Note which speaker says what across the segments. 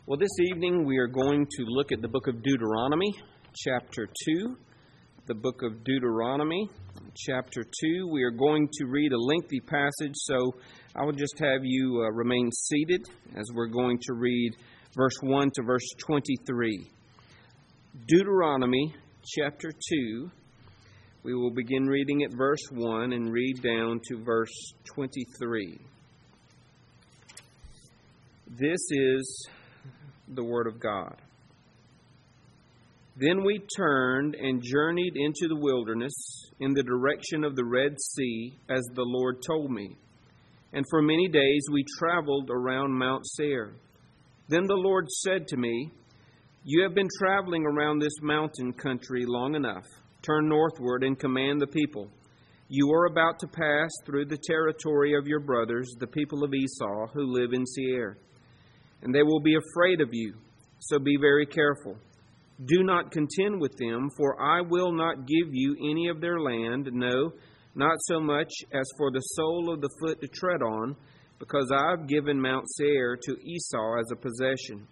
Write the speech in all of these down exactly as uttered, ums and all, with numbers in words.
Speaker 1: Well, this evening we are going to look at the book of Deuteronomy, chapter two. The book of Deuteronomy, chapter two. We are going to read a lengthy passage, so I will just have you uh, remain seated as we're going to read verse one to verse twenty-three. Deuteronomy, chapter two. We will begin reading at verse one and read down to verse twenty-three. This is the Word of God. Then we turned and journeyed into the wilderness in the direction of the Red Sea, as the Lord told me. And for many days we traveled around Mount Seir. Then the Lord said to me, "You have been traveling around this mountain country long enough. Turn northward and command the people. You are about to pass through the territory of your brothers, the people of Esau, who live in Seir. And they will be afraid of you, so be very careful. Do not contend with them, for I will not give you any of their land, no, not so much as for the sole of the foot to tread on, because I have given Mount Seir to Esau as a possession.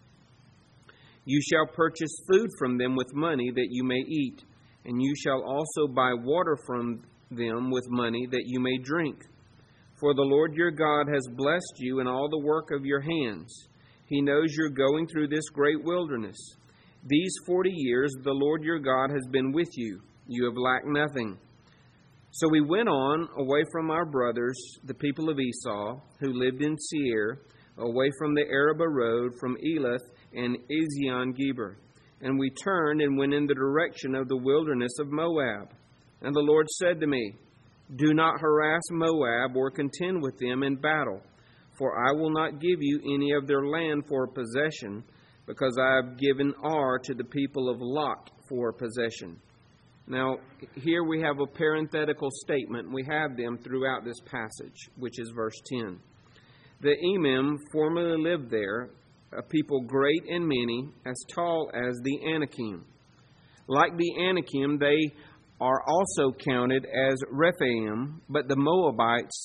Speaker 1: You shall purchase food from them with money that you may eat, and you shall also buy water from them with money that you may drink. For the Lord your God has blessed you in all the work of your hands. He knows you're going through this great wilderness. These forty years the Lord your God has been with you. You have lacked nothing." So we went on away from our brothers, the people of Esau, who lived in Seir, away from the Arabah road, from Elath and Ezion-Geber. And we turned and went in the direction of the wilderness of Moab. And the Lord said to me, "Do not harass Moab or contend with them in battle, for I will not give you any of their land for a possession, because I have given Ar to the people of Lot for a possession." Now, here we have a parenthetical statement. We have them throughout this passage, which is verse ten. The Emim formerly lived there, a people great and many, as tall as the Anakim. Like the Anakim, they are also counted as Rephaim, but the Moabites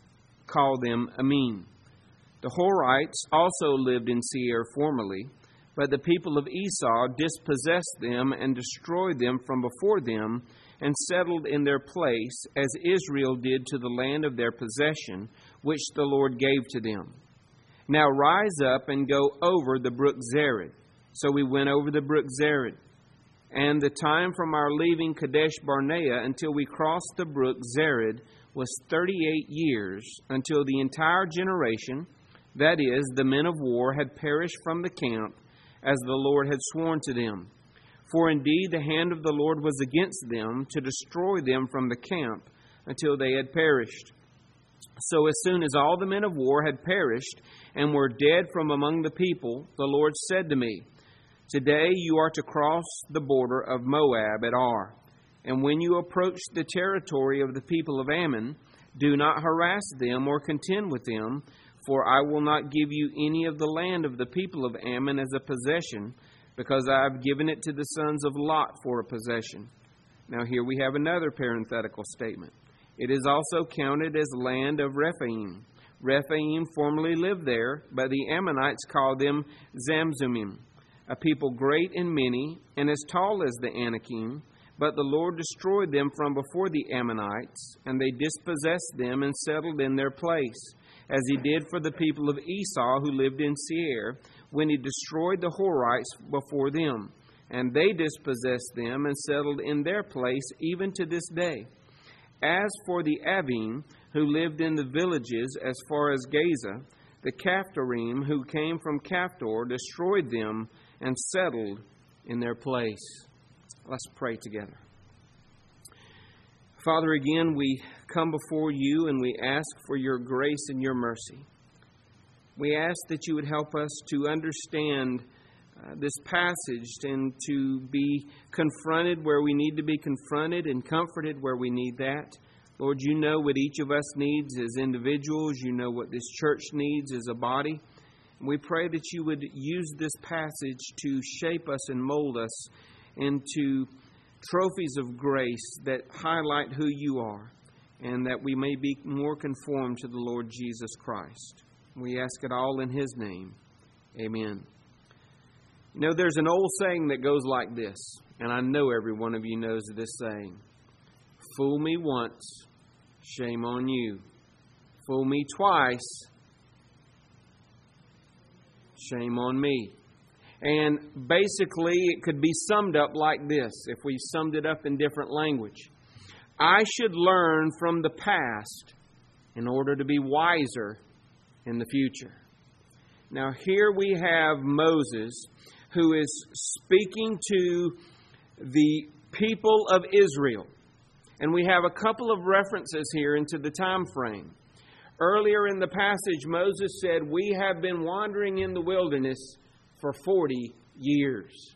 Speaker 1: call them Amin. The Horites also lived in Seir formerly, but the people of Esau dispossessed them and destroyed them from before them, and settled in their place, as Israel did to the land of their possession, which the Lord gave to them. Now rise up and go over the brook Zered. So we went over the brook Zered. And the time from our leaving Kadesh Barnea until we crossed the brook Zered was thirty-eight years, until the entire generation, that is, the men of war, had perished from the camp, as the Lord had sworn to them. For indeed the hand of the Lord was against them, to destroy them from the camp, until they had perished. So as soon as all the men of war had perished, and were dead from among the people, the Lord said to me, "Today you are to cross the border of Moab at Ar. And when you approach the territory of the people of Ammon, do not harass them or contend with them, for I will not give you any of the land of the people of Ammon as a possession, because I have given it to the sons of Lot for a possession." Now here we have another parenthetical statement. It is also counted as land of Rephaim. Rephaim formerly lived there, but the Ammonites called them Zamzumim, a people great and many, and as tall as the Anakim. But the Lord destroyed them from before the Ammonites, and they dispossessed them and settled in their place, as he did for the people of Esau who lived in Seir, when he destroyed the Horites before them. And they dispossessed them and settled in their place even to this day. As for the Avim, who lived in the villages as far as Gaza, the Caphtorim, who came from Caphtor, destroyed them and settled in their place. Let's pray together. Father, again, we come before you and we ask for your grace and your mercy. We ask that you would help us to understand uh, this passage and to be confronted where we need to be confronted and comforted where we need that. Lord, you know what each of us needs as individuals. You know what this church needs as a body. And we pray that you would use this passage to shape us and mold us into trophies of grace that highlight who you are, and that we may be more conformed to the Lord Jesus Christ. We ask it all in his name. Amen. You know, there's an old saying that goes like this, and I know every one of you knows this saying. Fool me once, shame on you. Fool me twice, shame on me. And basically, it could be summed up like this, if we summed it up in different language. I should learn from the past in order to be wiser in the future. Now, here we have Moses, who is speaking to the people of Israel. And we have a couple of references here into the time frame. Earlier in the passage, Moses said, we have been wandering in the wilderness for forty years.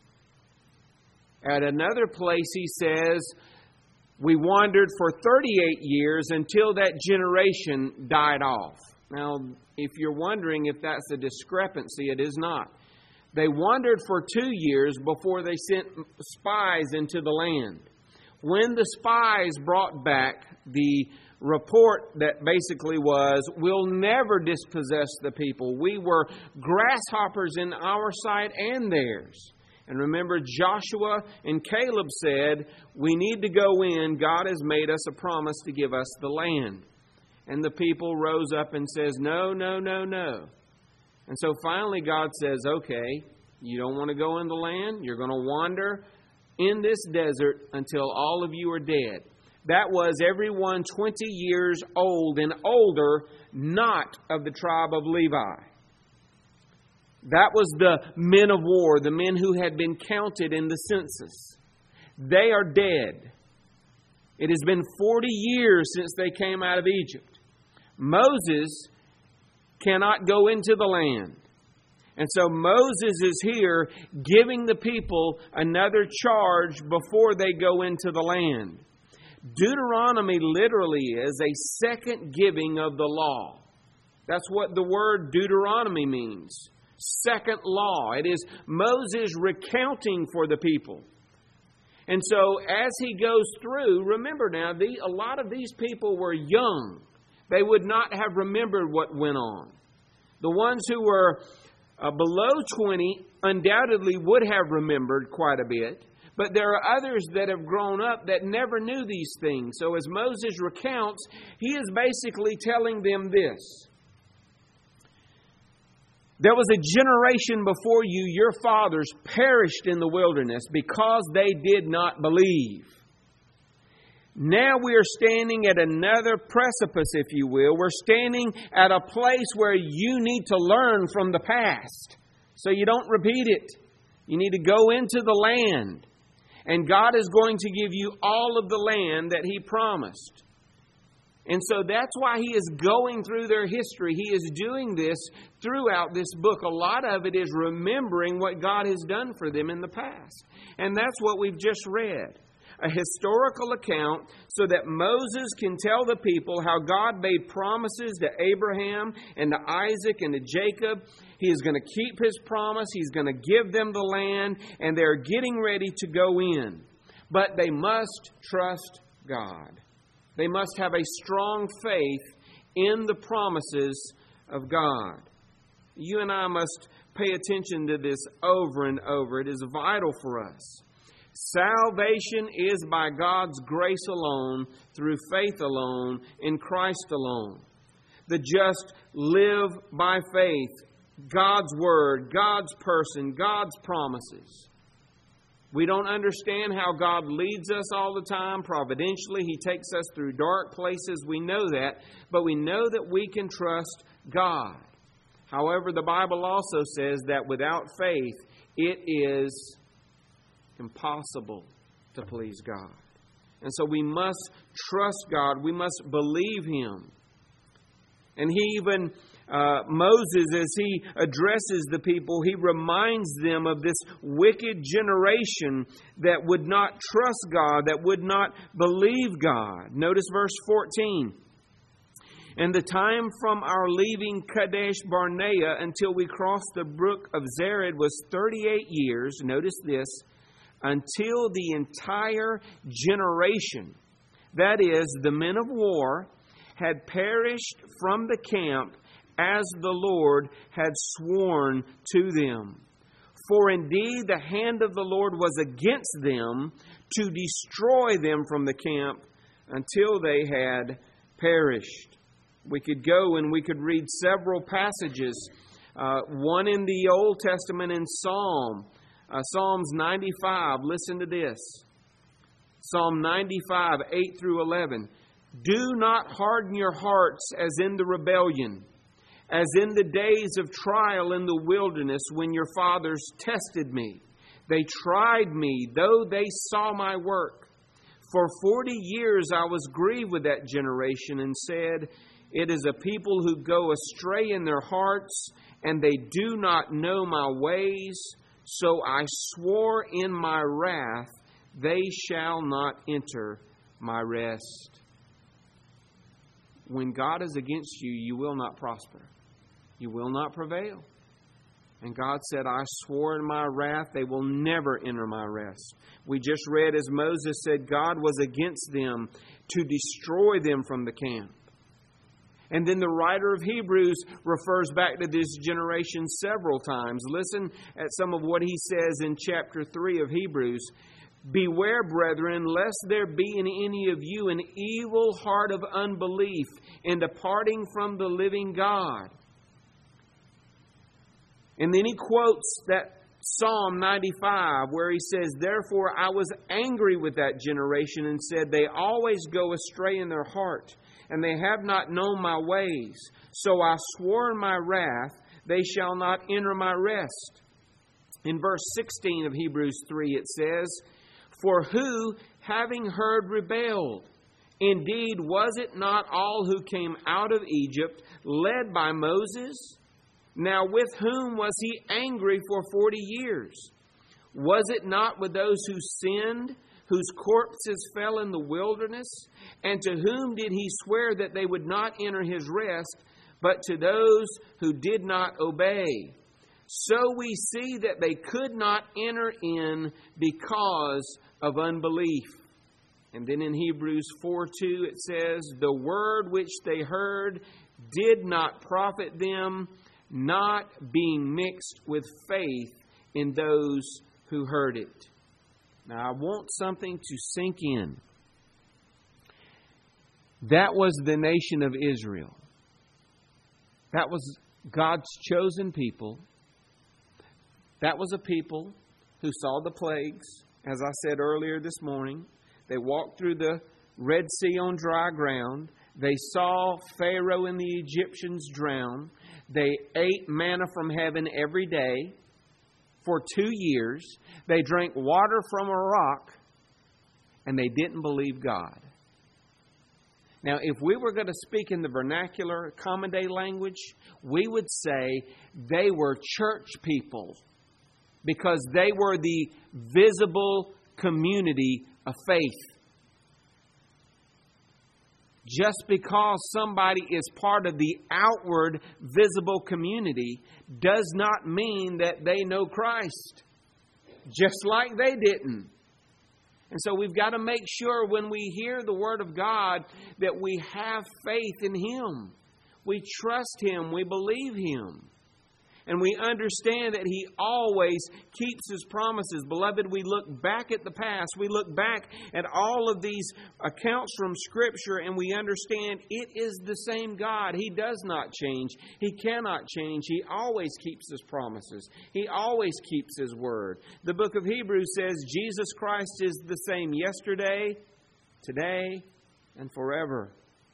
Speaker 1: At another place, he says, we wandered for thirty-eight years until that generation died off. Now, if you're wondering if that's a discrepancy, it is not. They wandered for two years before they sent spies into the land. When the spies brought back the report that basically was, we'll never dispossess the people. We were grasshoppers in our sight and theirs. And remember, Joshua and Caleb said, we need to go in. God has made us a promise to give us the land. And the people rose up and says, no, no, no, no. And so finally God says, okay, you don't want to go in the land? You're going to wander in this desert until all of you are dead. That was everyone twenty years old and older, not of the tribe of Levi. That was the men of war, the men who had been counted in the census. They are dead. It has been forty years since they came out of Egypt. Moses cannot go into the land. And so Moses is here giving the people another charge before they go into the land. Deuteronomy literally is a second giving of the law. That's what the word Deuteronomy means. Second law. It is Moses recounting for the people. And so as he goes through, remember now, the, a lot of these people were young. They would not have remembered what went on. The ones who were uh, below twenty undoubtedly would have remembered quite a bit. But there are others that have grown up that never knew these things. So as Moses recounts, he is basically telling them this. There was a generation before you, your fathers perished in the wilderness because they did not believe. Now we are standing at another precipice, if you will. We're standing at a place where you need to learn from the past so you don't repeat it. You need to go into the land. And God is going to give you all of the land that He promised. And so that's why He is going through their history. He is doing this throughout this book. A lot of it is remembering what God has done for them in the past. And that's what we've just read. A historical account so that Moses can tell the people how God made promises to Abraham and to Isaac and to Jacob. He is going to keep His promise. He's going to give them the land, and they're getting ready to go in. But they must trust God. They must have a strong faith in the promises of God. You and I must pay attention to this over and over. It is vital for us. Salvation is by God's grace alone, through faith alone, in Christ alone. The just live by faith, God's Word, God's person, God's promises. We don't understand how God leads us all the time. Providentially, He takes us through dark places. We know that. But we know that we can trust God. However, the Bible also says that without faith, it is impossible to please God. And so we must trust God. We must believe Him. And He even, uh, Moses, as he addresses the people, he reminds them of this wicked generation that would not trust God, that would not believe God. Notice verse fourteen. And the time from our leaving Kadesh Barnea until we crossed the brook of Zered was thirty-eight years. Notice this. Until the entire generation, that is, the men of war, had perished from the camp as the Lord had sworn to them. For indeed the hand of the Lord was against them to destroy them from the camp until they had perished. We could go and we could read several passages. Uh, one in the Old Testament in Psalm. Uh, Psalms ninety-five. Listen to this. Psalm ninety-five, eight through eleven. Do not harden your hearts as in the rebellion, as in the days of trial in the wilderness when your fathers tested me. They tried me, though they saw my work. For forty years I was grieved with that generation and said, it is a people who go astray in their hearts, and they do not know my ways. So I swore in my wrath, they shall not enter my rest. When God is against you, you will not prosper. You will not prevail. And God said, I swore in my wrath, they will never enter my rest. We just read as Moses said, God was against them to destroy them from the camp. And then the writer of Hebrews refers back to this generation several times. Listen at some of what he says in chapter three of Hebrews. Beware, brethren, lest there be in any of you an evil heart of unbelief in departing from the living God. And then he quotes that Psalm ninety-five where he says, therefore I was angry with that generation and said, they always go astray in their heart, and they have not known my ways. So I swore in my wrath, they shall not enter my rest. In verse sixteen of Hebrews three it says, for who, having heard, rebelled? Indeed, was it not all who came out of Egypt, led by Moses? Now with whom was he angry for forty years? Was it not with those who sinned, whose corpses fell in the wilderness? And to whom did he swear that they would not enter his rest, but to those who did not obey? So we see that they could not enter in because of unbelief. And then in Hebrews four two it says, the word which they heard did not profit them, not being mixed with faith in those who heard it. Now I want something to sink in. That was the nation of Israel. That was God's chosen people. That was a people who saw the plagues, as I said earlier this morning. They walked through the Red Sea on dry ground. They saw Pharaoh and the Egyptians drown. They ate manna from heaven every day for two years. They drank water from a rock, and they didn't believe God. Now, if we were going to speak in the vernacular, common day language, we would say they were church people because they were the visible community of faith. Just because somebody is part of the outward visible community does not mean that they know Christ. Just like they didn't. And so we've got to make sure when we hear the Word of God that we have faith in Him. We trust Him. We believe Him. And we understand that He always keeps His promises. Beloved, we look back at the past. We look back at all of these accounts from Scripture, and we understand it is the same God. He does not change. He cannot change. He always keeps His promises. He always keeps His word. The book of Hebrews says Jesus Christ is the same yesterday, today, and forever.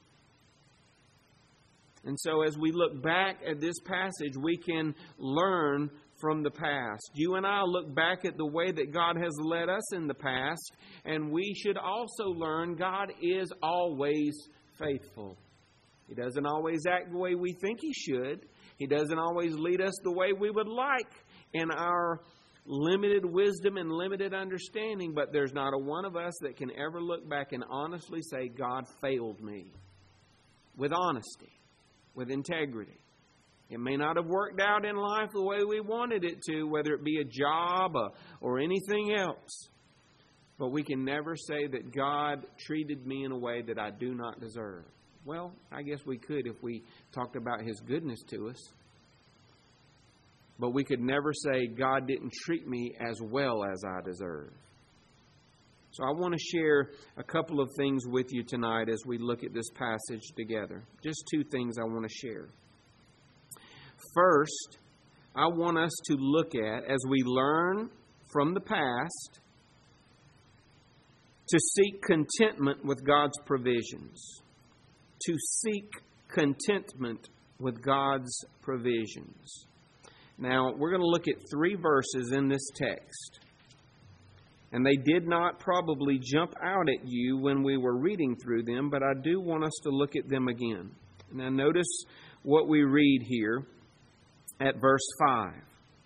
Speaker 1: And so as we look back at this passage, we can learn from the past. You and I look back at the way that God has led us in the past, and we should also learn God is always faithful. He doesn't always act the way we think He should. He doesn't always lead us the way we would like in our limited wisdom and limited understanding, but there's not a one of us that can ever look back and honestly say, God failed me. With honesty. With integrity. It may not have worked out in life the way we wanted it to, whether it be a job or, or anything else. But we can never say that God treated me in a way that I do not deserve. Well, I guess we could if we talked about His goodness to us. But we could never say, God didn't treat me as well as I deserve. So I want to share a couple of things with you tonight as we look at this passage together. Just two things I want to share. First, I want us to look at, as we learn from the past, to seek contentment with God's provisions. To seek contentment with God's provisions. Now, we're going to look at three verses in this text. And they did not probably jump out at you when we were reading through them, but I do want us to look at them again. Now, notice what we read here at verse five.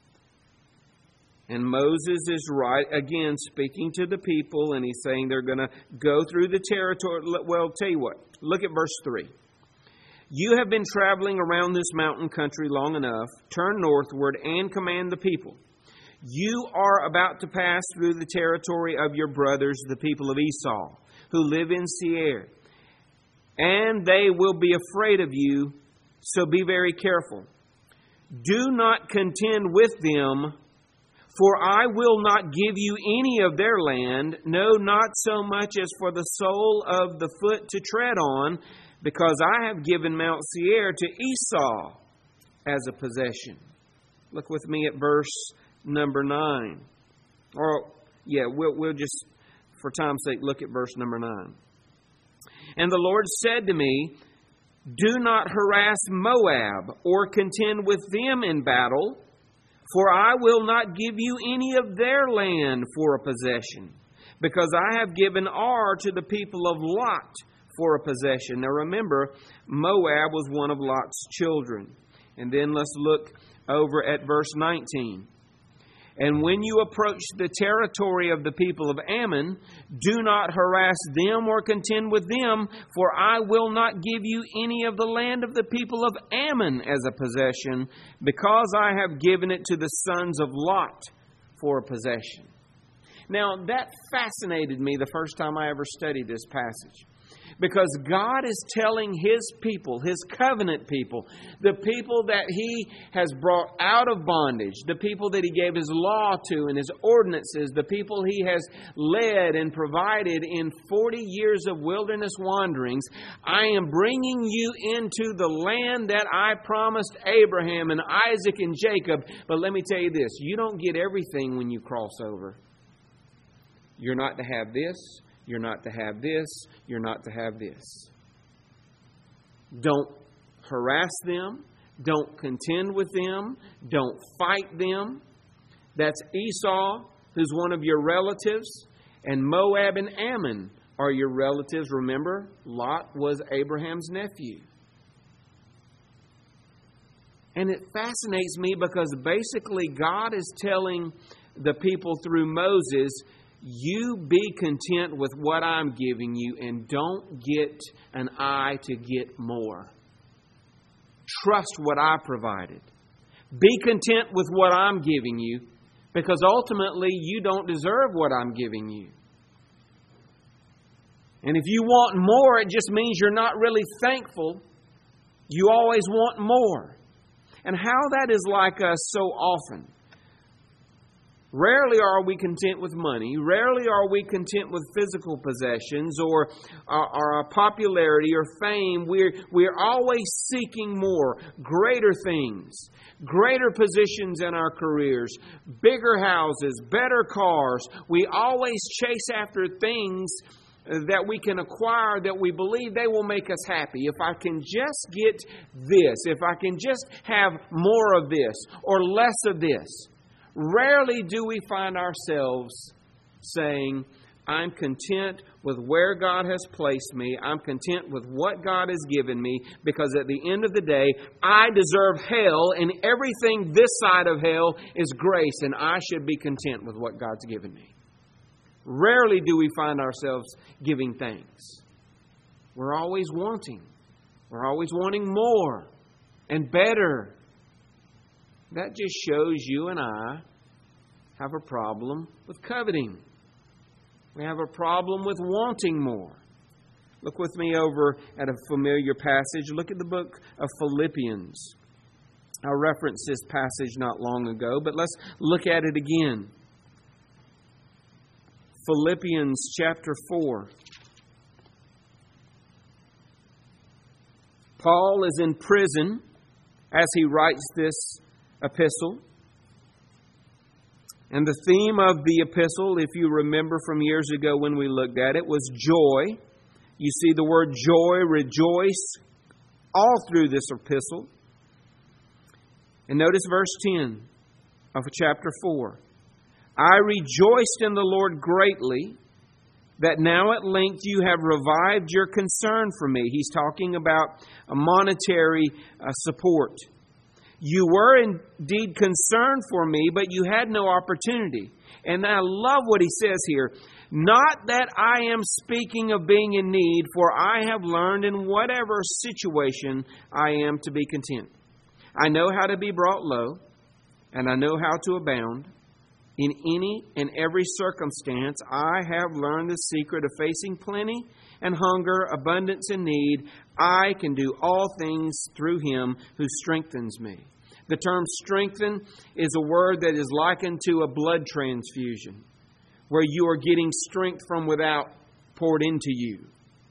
Speaker 1: And Moses is right, again, speaking to the people, and he's saying they're going to go through the territory. Well, I'll tell you what, look at verse three. You have been traveling around this mountain country long enough. Turn northward and command the people. You are about to pass through the territory of your brothers, the people of Esau, who live in Seir. And they will be afraid of you, so be very careful. Do not contend with them, for I will not give you any of their land, no, not so much as for the sole of the foot to tread on, because I have given Mount Seir to Esau as a possession. Look with me at verse number nine. Or, yeah, we'll, we'll just, for time's sake, look at verse number nine. And the Lord said to me, do not harass Moab or contend with them in battle, for I will not give you any of their land for a possession, because I have given Ar to the people of Lot for a possession. Now remember, Moab was one of Lot's children. And then let's look over at verse nineteen. And when you approach the territory of the people of Ammon, do not harass them or contend with them, for I will not give you any of the land of the people of Ammon as a possession, because I have given it to the sons of Lot for a possession. Now, that fascinated me the first time I ever studied this passage. Because God is telling His people, His covenant people, the people that He has brought out of bondage, the people that He gave His law to and His ordinances, the people He has led and provided in forty years of wilderness wanderings, I am bringing you into the land that I promised Abraham and Isaac and Jacob. But let me tell you this, you don't get everything when you cross over. You're not to have this. You're not to have this. You're not to have this. Don't harass them. Don't contend with them. Don't fight them. That's Esau, who's one of your relatives. And Moab and Ammon are your relatives. Remember, Lot was Abraham's nephew. And it fascinates me because basically God is telling the people through Moses, you be content with what I'm giving you and don't get an eye to get more. Trust what I provided. Be content with what I'm giving you, because ultimately you don't deserve what I'm giving you. And if you want more, it just means you're not really thankful. You always want more. And how that is like us so often. Rarely are we content with money. Rarely are we content with physical possessions or, or, or popularity or fame. We're, we're always seeking more, greater things, greater positions in our careers, bigger houses, better cars. We always chase after things that we can acquire that we believe they will make us happy. If I can just get this, if I can just have more of this or less of this. Rarely do we find ourselves saying, I'm content with where God has placed me. I'm content with what God has given me, because at the end of the day, I deserve hell, and everything this side of hell is grace, and I should be content with what God's given me. Rarely do we find ourselves giving thanks. We're always wanting. We're always wanting more and better. That just shows you and I have a problem with coveting. We have a problem with wanting more. Look with me over at a familiar passage. Look at the book of Philippians. I referenced this passage not long ago, but let's look at it again. Philippians chapter four. Paul is in prison as he writes this epistle. And the theme of the epistle, if you remember from years ago when we looked at it, was joy. You see the word joy, rejoice, all through this epistle. And notice verse ten of chapter four. I rejoiced in the Lord greatly that now at length you have revived your concern for me. He's talking about a monetary uh, support. You were indeed concerned for me, but you had no opportunity. And I love what he says here. Not that I am speaking of being in need, for I have learned in whatever situation I am to be content. I know how to be brought low, and I know how to abound. In any and every circumstance, I have learned the secret of facing plenty and hunger, abundance and need. I can do all things through Him who strengthens me. The term strengthen is a word that is likened to a blood transfusion, where you are getting strength from without poured into you.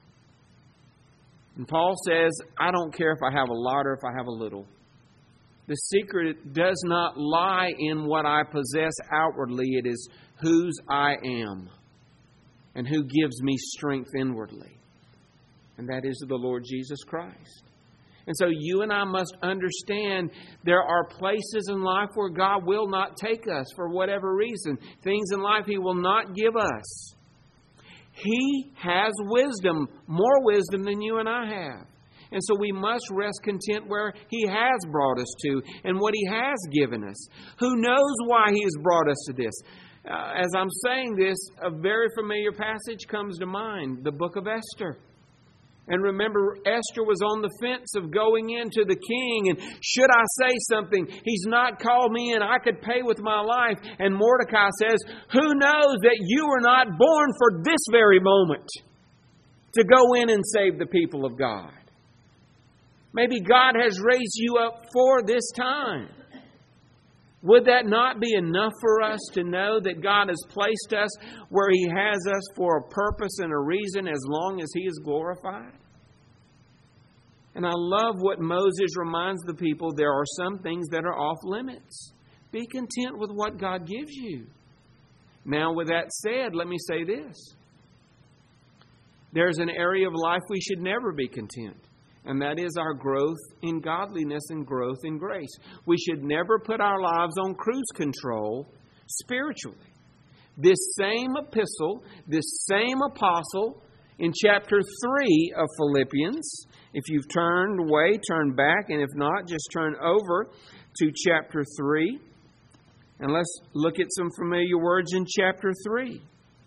Speaker 1: And Paul says, I don't care if I have a lot or if I have a little. The secret does not lie in what I possess outwardly. It is whose I am and who gives me strength inwardly. And that is the Lord Jesus Christ. And so you and I must understand there are places in life where God will not take us for whatever reason. Things in life He will not give us. He has wisdom, more wisdom than you and I have. And so we must rest content where He has brought us to and what He has given us. Who knows why He has brought us to this? Uh, as I'm saying this, a very familiar passage comes to mind, the book of Esther. And remember, Esther was on the fence of going into the king. And should I say something? He's not called me in. I could pay with my life. And Mordecai says, who knows that you were not born for this very moment to go in and save the people of God? Maybe God has raised you up for this time. Would that not be enough for us to know that God has placed us where He has us for a purpose and a reason as long as He is glorified? And I love what Moses reminds the people. There are some things that are off limits. Be content with what God gives you. Now, with that said, let me say this. There's an area of life we should never be content. And that is our growth in godliness and growth in grace. We should never put our lives on cruise control spiritually. This same epistle, this same apostle, in chapter three of Philippians, if you've turned away, turn back, and if not, just turn over to chapter three. And let's look at some familiar words in chapter three.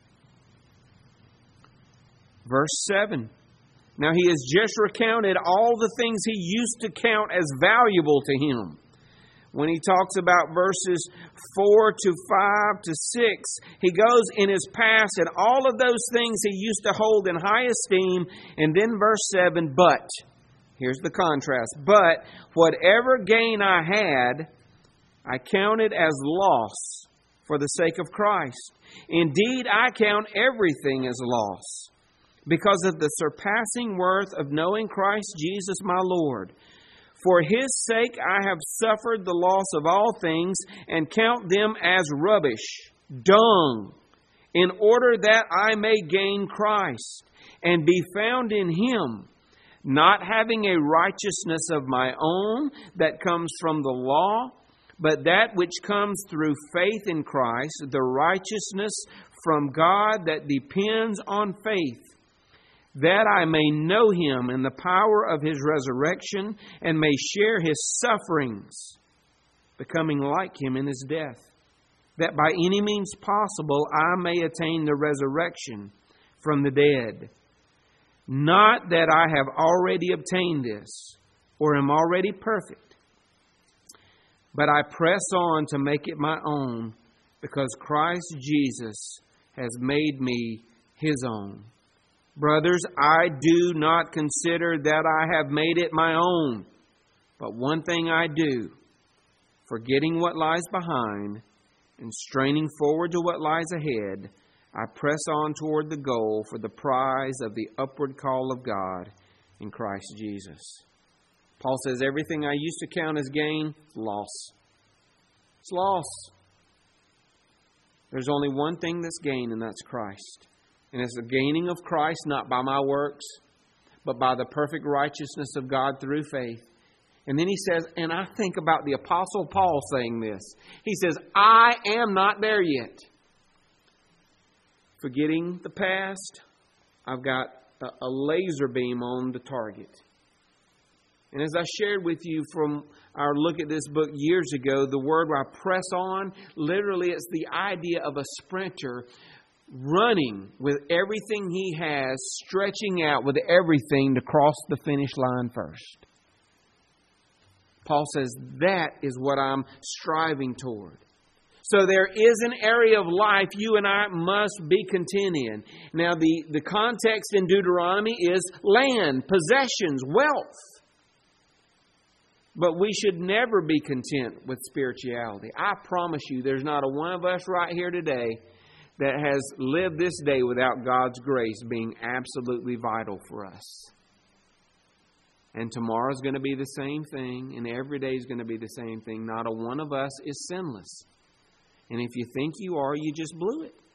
Speaker 1: Verse seven. Now, he has just recounted all the things he used to count as valuable to him. When he talks about verses four to five to six, he goes in his past and all of those things he used to hold in high esteem. And then verse seven, but, here's the contrast, but whatever gain I had, I counted as loss for the sake of Christ. Indeed, I count everything as loss, because of the surpassing worth of knowing Christ Jesus my Lord. For His sake I have suffered the loss of all things, and count them as rubbish, dung, in order that I may gain Christ, and be found in Him, not having a righteousness of my own that comes from the law, but that which comes through faith in Christ, the righteousness from God that depends on faith, that I may know Him in the power of His resurrection and may share His sufferings, becoming like Him in His death, that by any means possible I may attain the resurrection from the dead. Not that I have already obtained this or am already perfect, but I press on to make it my own, because Christ Jesus has made me His own. Brothers, I do not consider that I have made it my own, but one thing I do, Forgetting what lies behind and straining forward to what lies ahead, I press on toward the goal for the prize of the upward call of God in Christ Jesus. Paul says, everything I used to count as gain, loss. It's loss. There's only one thing that's gain, and that's Christ. And it's the gaining of Christ, not by my works, but by the perfect righteousness of God through faith. And then he says, and I think about the Apostle Paul saying this. He says, I am not there yet. Forgetting the past, I've got a, a laser beam on the target. And as I shared with you from our look at this book years ago, the word where I press on, literally it's the idea of a sprinter running with everything he has, stretching out with everything to cross the finish line first. Paul says that is what I'm striving toward. So there is an area of life you and I must be content in. Now the, the context in Deuteronomy is land, possessions, wealth. But we should never be content with spirituality. I promise you, there's not a one of us right here today that has lived this day without God's grace being absolutely vital for us. And tomorrow's going to be the same thing, and every day is going to be the same thing. Not a one of us is sinless. And if you think you are, you just blew it.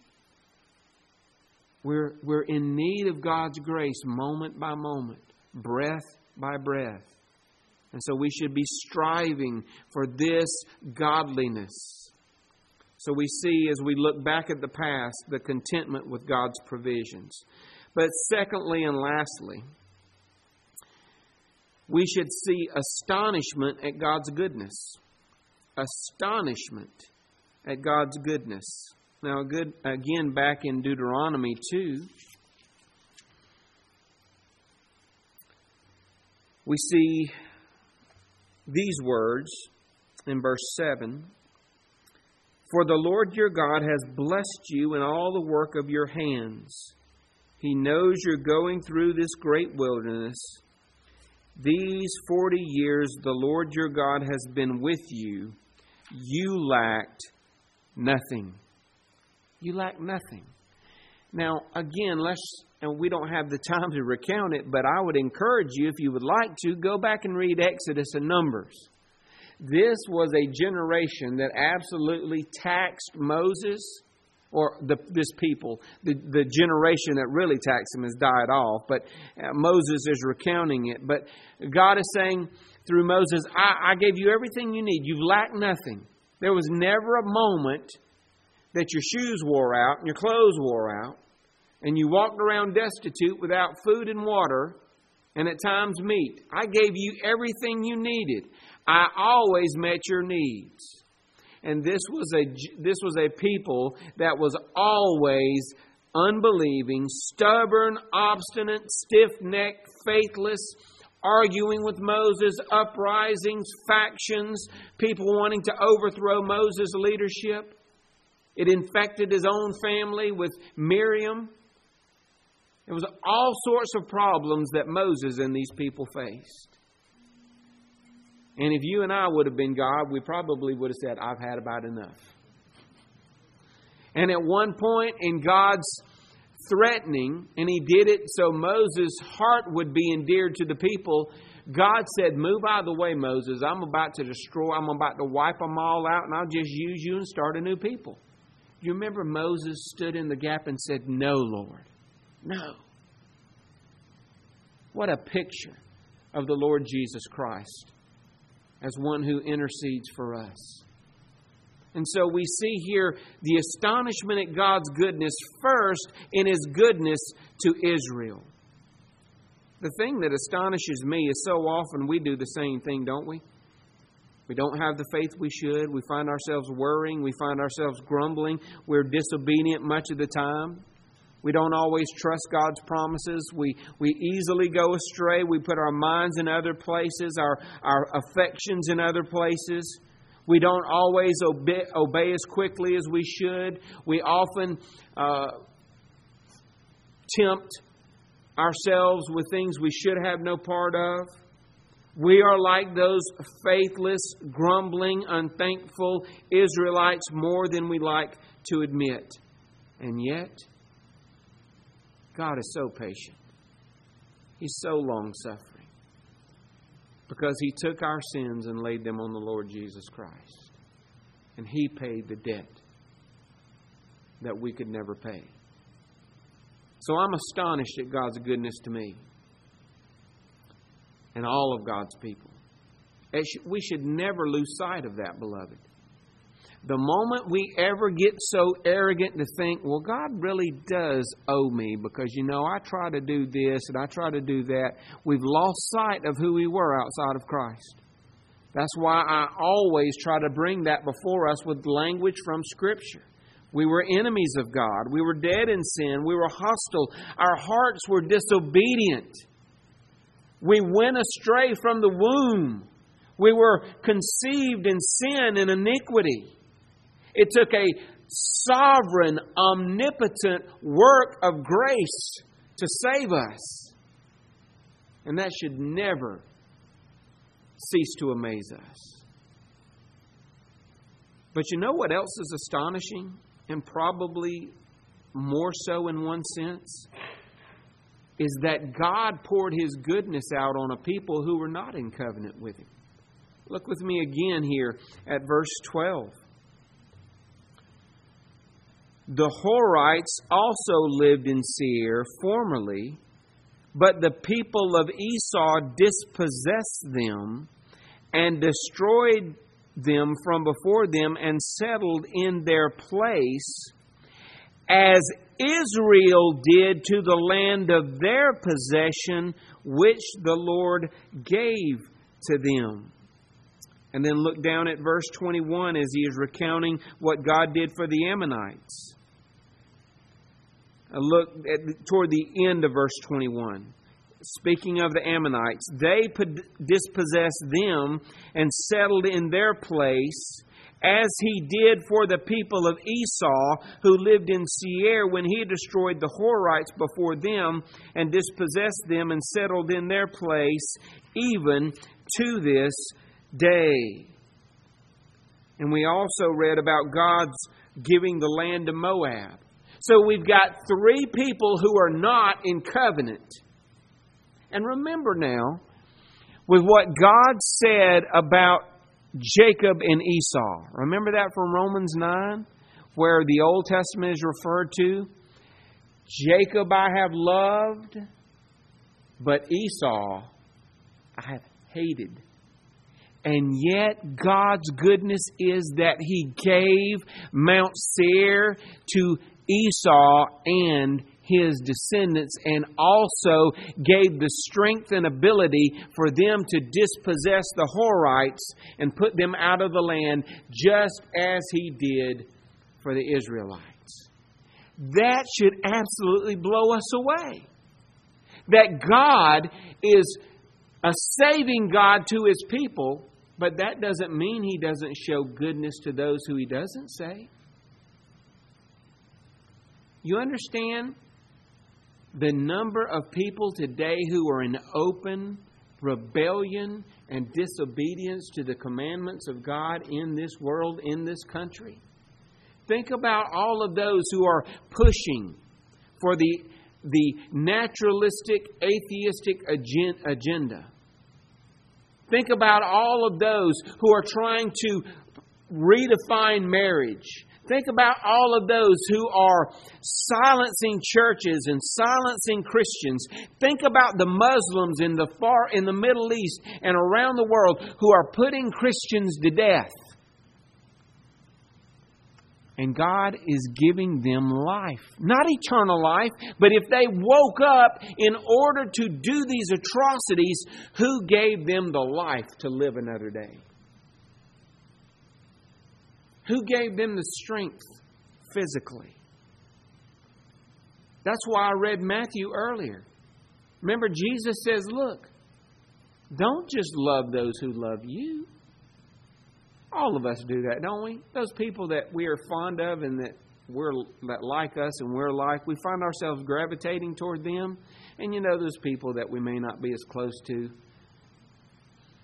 Speaker 1: We're, we're in need of God's grace moment by moment, breath by breath. And so we should be striving for this godliness. So we see as we look back at the past, the contentment with God's provisions. But secondly and lastly, we should see astonishment at God's goodness. Astonishment at God's goodness. Now, good again, back in Deuteronomy two, we see these words in verse seven. For the Lord your God has blessed you in all the work of your hands. He knows you're going through this great wilderness. These forty years the Lord your God has been with you. You lacked nothing. You lacked nothing. Now, again, let's, and we don't have the time to recount it, but I would encourage you, if you would like to, go back and read Exodus and Numbers. This was a generation that absolutely taxed Moses, or the, this people. The, the generation that really taxed him has died off, but Moses is recounting it. But God is saying through Moses, I, I gave you everything you need. You've lacked nothing. There was never a moment that your shoes wore out and your clothes wore out, and you walked around destitute without food and water, and at times meat. I gave you everything you needed. I always met your needs. And this was a this was a people that was always unbelieving, stubborn, obstinate, stiff-necked, faithless, arguing with Moses, uprisings, factions, people wanting to overthrow Moses' leadership. It infected his own family with Miriam. It was all sorts of problems that Moses and these people faced. And if you and I would have been God, we probably would have said, I've had about enough. And at one point in God's threatening, and He did it so Moses' heart would be endeared to the people, God said, move out of the way, Moses. I'm about to destroy, I'm about to wipe them all out, and I'll just use you and start a new people. You remember Moses stood in the gap and said, no, Lord. No. What a picture of the Lord Jesus Christ as one who intercedes for us. And so we see here the astonishment at God's goodness first in His goodness to Israel. The thing that astonishes me is so often we do the same thing, don't we? We don't have the faith we should. We find ourselves worrying. We find ourselves grumbling. We're disobedient much of the time. We don't always trust God's promises. We we easily go astray. We put our minds in other places, our, our affections in other places. We don't always obey, obey as quickly as we should. We often uh, tempt ourselves with things we should have no part of. We are like those faithless, grumbling, unthankful Israelites more than we like to admit. And yet, God is so patient. He's so long-suffering. Because He took our sins and laid them on the Lord Jesus Christ. And He paid the debt that we could never pay. So I'm astonished at God's goodness to me and all of God's people. We should never lose sight of that, beloved. The moment we ever get so arrogant to think, well, God really does owe me because, you know, I try to do this and I try to do that, we've lost sight of who we were outside of Christ. That's why I always try to bring that before us with language from Scripture. We were enemies of God. We were dead in sin. We were hostile. Our hearts were disobedient. We went astray from the womb. We were conceived in sin and iniquity. It took a sovereign, omnipotent work of grace to save us. And that should never cease to amaze us. But you know what else is astonishing? And probably more so in one sense, is that God poured His goodness out on a people who were not in covenant with Him. Look with me again here at verse twelve. The Horites also lived in Seir formerly, but the people of Esau dispossessed them and destroyed them from before them and settled in their place, as Israel did to the land of their possession, which the Lord gave to them. And then look down at verse twenty-one as he is recounting what God did for the Ammonites. Look at, toward the end of verse twenty-one. Speaking of the Ammonites, they dispossessed them and settled in their place, as He did for the people of Esau who lived in Seir when He destroyed the Horites before them and dispossessed them and settled in their place, even to this day. And we also read about God's giving the land to Moab. So we've got three people who are not in covenant. And remember now, with what God said about Jacob and Esau. Remember that from Romans nine, where the Old Testament is referred to? Jacob I have loved, but Esau I have hated. And yet God's goodness is that He gave Mount Seir to Esau and his descendants, and also gave the strength and ability for them to dispossess the Horites and put them out of the land, just as He did for the Israelites. That should absolutely blow us away. That God is a saving God to His people, but that doesn't mean He doesn't show goodness to those who He doesn't save. You understand the number of people today who are in open rebellion and disobedience to the commandments of God in this world, in this country? Think about all of those who are pushing for the, the naturalistic, atheistic agenda. Think about all of those who are trying to redefine marriage. Think about all of those who are silencing churches and silencing Christians. Think about the Muslims in the far in the Middle East and around the world who are putting Christians to death. And God is giving them life. Not eternal life, but if they woke up in order to do these atrocities, who gave them the life to live another day? Who gave them the strength physically? That's why I read Matthew earlier. Remember, Jesus says, look, don't just love those who love you. All of us do that, don't we? Those people that we are fond of and that we're that like us and we're like, we find ourselves gravitating toward them. And you know those people that we may not be as close to.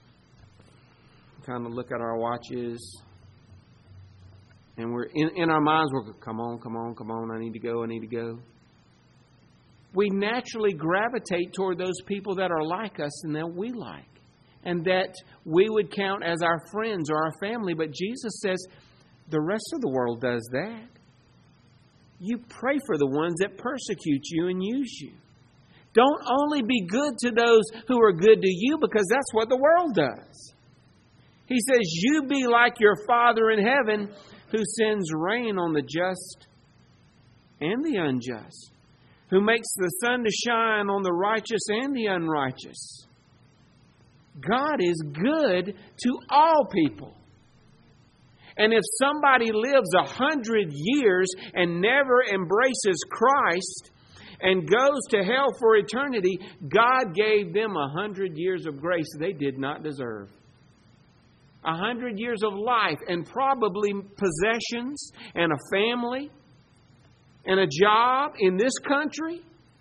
Speaker 1: kind of look at our watches. And we're in, in our minds, we're going, come on, come on, come on, I need to go, I need to go. We naturally gravitate toward those people that are like us and that we like. And that we would count as our friends or our family. But Jesus says the rest of the world does that. You pray for the ones that persecute you and use you. Don't only be good to those who are good to you, because that's what the world does. He says, you be like your Father in heaven, who sends rain on the just and the unjust, who makes the sun to shine on the righteous and the unrighteous. God is good to all people. And if somebody lives a hundred years and never embraces Christ and goes to hell for eternity, God gave them a hundred years of grace they did not deserve. A hundred years of life and probably possessions and a family and a job in this country.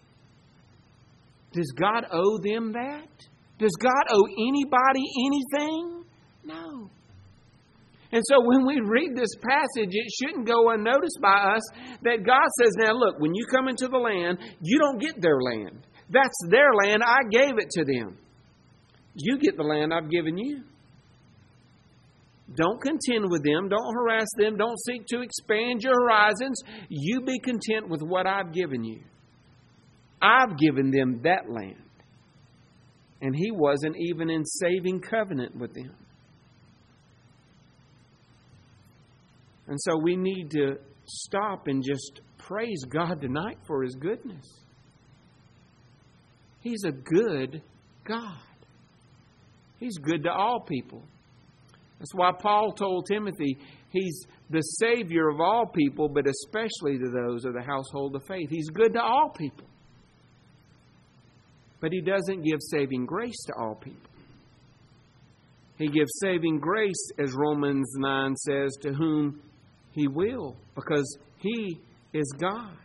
Speaker 1: Does God owe them that? Does God owe anybody anything? No. And so when we read this passage, it shouldn't go unnoticed by us that God says, now look, when you come into the land, you don't get their land. That's their land. I gave it to them. You get the land I've given you. Don't contend with them. Don't harass them. Don't seek to expand your horizons. You be content with what I've given you. I've given them that land. And He wasn't even in saving covenant with them. And so we need to stop and just praise God tonight for His goodness. He's a good God. He's good to all people. That's why Paul told Timothy He's the Savior of all people, but especially to those of the household of faith. He's good to all people. But He doesn't give saving grace to all people. He gives saving grace, as Romans nine says, to whom He will, because He is God.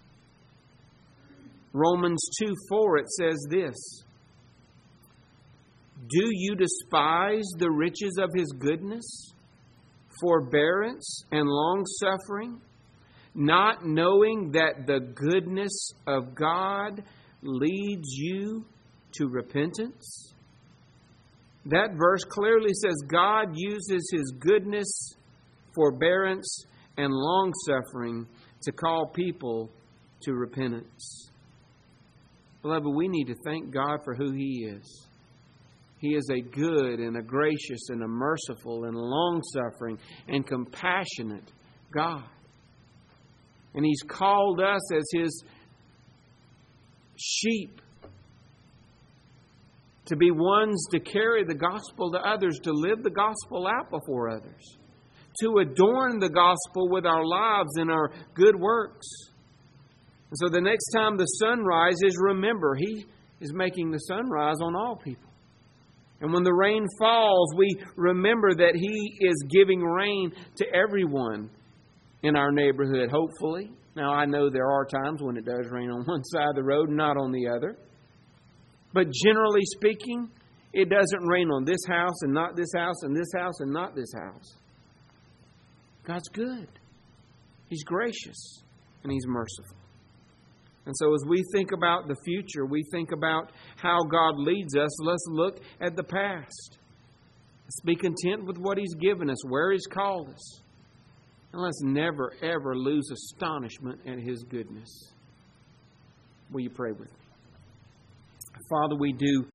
Speaker 1: Romans two four, it says this: do you despise the riches of His goodness, forbearance, and long-suffering, not knowing that the goodness of God leads you to repentance? That verse clearly says God uses His goodness, forbearance, and long-suffering to call people to repentance. Beloved, we need to thank God for who He is. He is a good and a gracious and a merciful and long-suffering and compassionate God. And He's called us as His sheep to be ones to carry the gospel to others, to live the gospel out before others, to adorn the gospel with our lives and our good works. And so the next time the sun rises, remember, He is making the sun rise on all people. And when the rain falls, we remember that He is giving rain to everyone in our neighborhood, hopefully. Now, I know there are times when it does rain on one side of the road and not on the other. But generally speaking, it doesn't rain on this house and not this house and this house and not this house. God's good. He's gracious and He's merciful. And so as we think about the future, we think about how God leads us, let's look at the past. Let's be content with what He's given us, where He's called us. And let's never, ever lose astonishment at His goodness. Will you pray with me? Father, we do